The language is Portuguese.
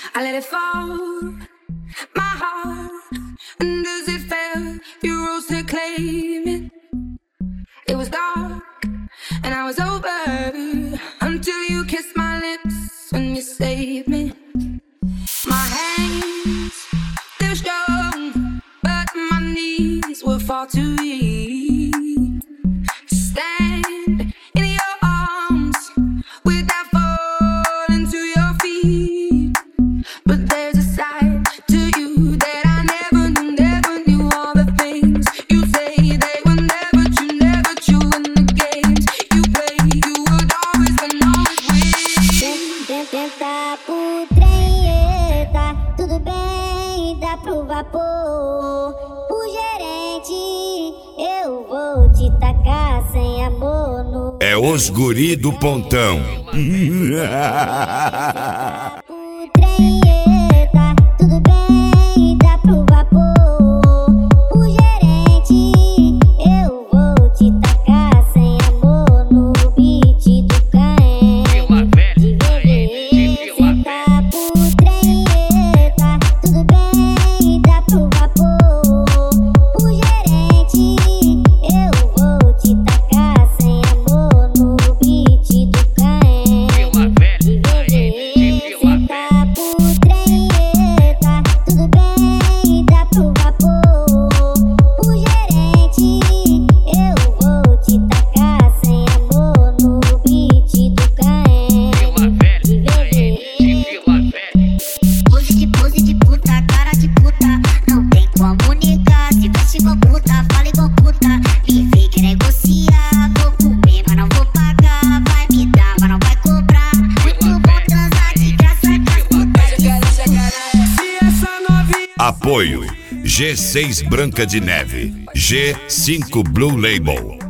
I let it fall, my heart, and as it fell, you rose to claim it. It was dark, and I was over, until you kissed my lips and you saved me. My hands, they're strong, but my knees were far too weak to stand in your arms without falling to your feet. But there's a side to you that I never knew. All the things you say, they were never true in the games you play. You would always win. Tenta pro trem, tá tudo bem, dá pro vapor. O gerente, eu vou te tacar sem amor no... É os guri do pontão. O trem, tá tudo bem, dá pro vapor. O gerente, eu vou te tacar sem amor no beat do Caen. De bebê, senta pro trem, tá tudo bem, dá pro vapor. O gerente, eu vou te tacar sem amor no beat do Caen. De bebê, senta pro trem, tá tudo bem, dá pro vapor. O gerente, eu vou te tacar sem amor no beat do Caen. De bebê. Pose de puta, cara de puta, não tem como negar. Se veste igual puta, fala igual puta. Me vem que negociar, vou comer, mas não vou pagar. Vai me dar, mas não vai cobrar. Muito bom transar de graça com as putas. Apoio G6 Branca de Neve, G5 Blue Label.